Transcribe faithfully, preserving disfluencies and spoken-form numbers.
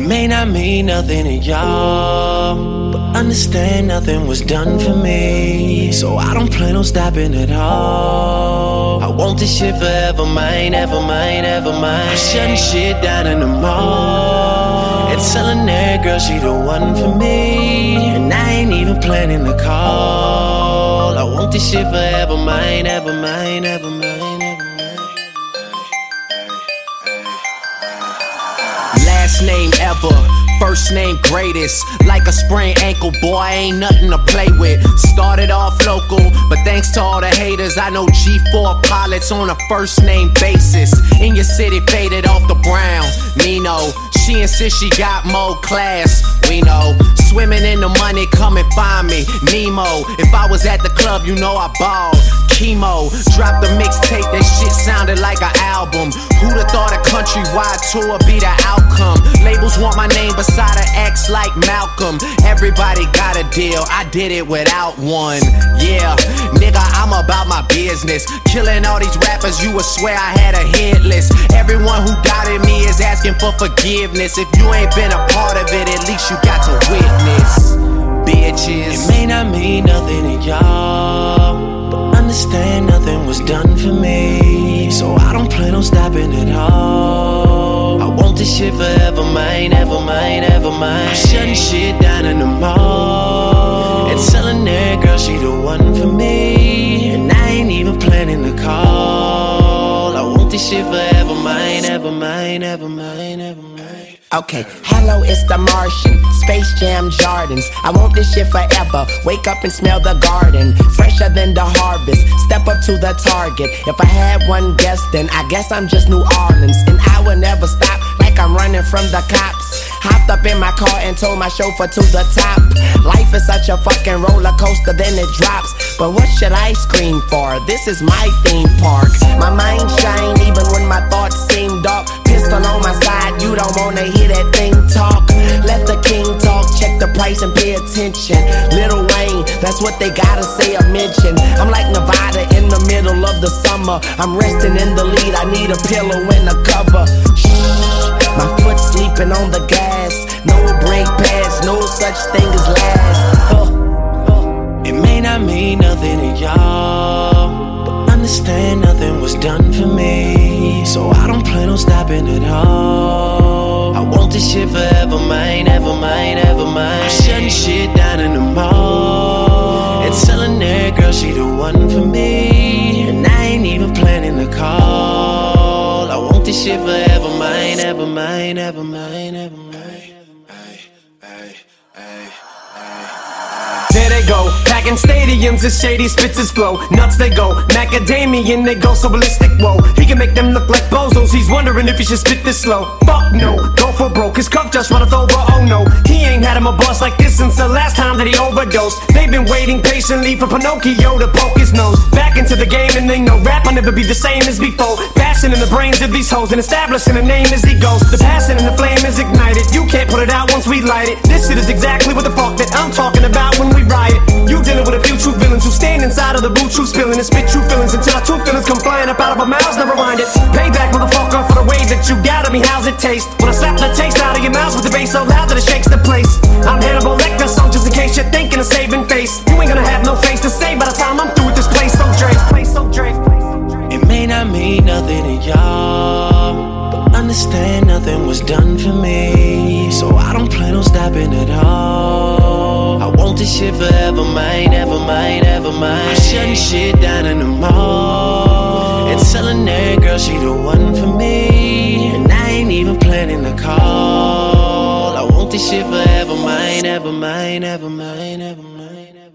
may not mean nothing to y'all, but understand nothing was done for me, so I don't plan on stopping at all. I want this shit forever, mine, ever mine, ever mine. I'm shutting shit down in the mall and telling every girl she the one for me, and I ain't even planning to call. I want this shit forever, mine, ever mine, ever mine, ever mine. Last name ever, first name greatest. Like a sprained ankle, boy, ain't nothing to play with. Started off local, but thanks to all the haters, I know G four pilots on a first name basis. In your city, faded off the brown. Nino, she insists she got more class. We know, swimming in the money, come and find me. Nemo, if I was at the club, you know I balled. Chemo, dropped the mixtape, that shit sounded like an album. Who'da thought a countrywide tour be the outcome? Labels want my name beside an X like Malcolm. Everybody got a deal, I did it without one. Yeah, nigga, I'm about my business. Killing all these rappers, you would swear I had a hit list. Everyone who doubted me is asking for forgiveness. If you ain't been a part of it, at least you got to witness. Bitches, it may not mean nothing to y'all, but understand nothing was done for me, so I don't plan on stopping at all. I want this shit forever, mine, ever mine, ever mine. I'm shutting shit down in the mall and telling every girl she the one for me, and I ain't even planning to call. I want this shit forever, mine, ever mine, ever mine, ever mine. Okay, hello, it's the Martian, Space Jam Jordans. I want this shit forever, wake up and smell the garden, fresher than the harvest, step up to the target. If I had one guess, then I guess I'm just New Orleans, and I will never stop like I'm running from the cops. Hopped up in my car and told my chauffeur to the top. Life is such a fucking roller coaster, then it drops. But what should I scream for? This is my theme park. My mind shine even when my thoughts seem dark. Pistol on my side, you don't wanna hear that thing talk. Let the king talk, check the price and pay attention. Lil Wayne, that's what they gotta say or mention. I'm like Nevada in the middle of the summer. I'm resting in the lead, I need a pillow and a cover. Shh, my foot sleeping on the gas. No brake pads, no such thing as last. uh, uh. It may not mean nothing to y'all, but understand nothing was done for me, so I don't plan on stopping at all. I want this shit forever, mine, ever mine, ever mine. I'm shutting shit down in the mall and telling every girl she the one for me, and I ain't even planning to call. I want this shit forever, mine, ever mine, ever mine, ever mine. There they go, packing stadiums as shady spits his flow. Nuts they go, macadamian they go so ballistic, whoa. He can make them look like bozos, he's wondering if he should spit this slow. Fuck no, go for broke, his cuff just runneth over, oh no. He ain't had him a bust like this since the last time that he overdosed. They've been waiting patiently for Pinocchio to poke his nose back into the game, and they know rap will never be the same as before. Passion in the brains of these hoes and establishing a name as he goes. The passion and the flame is ignited, you can't put it out once we light it. This shit is exactly what the fuck that I'm talking about when we ride it. You dealing with a few true villains who stand inside of the boot, true spilling and spit true feelings until our true feelings come flying up out of our mouths. Never mind it. Payback, motherfucker, for the way that you got at me. How's it taste? When I slap the taste out of your mouth with the bass so loud that it shakes the place. I'm Hannibal Lecter, so just in case you're thinking of saving face, you ain't gonna have no face to say by the time I'm through with this place. So Dre, place so Dre. It may not mean nothing to y'all, but understand nothing was done for me, so I don't plan on stopping at all. I want this shit forever, mine, ever mine, ever mine. I'm shutting shit down in the mall and telling every girl she the one for me, and I ain't even planning to call. I want this shit forever, mine, ever mine, ever mine, ever mine.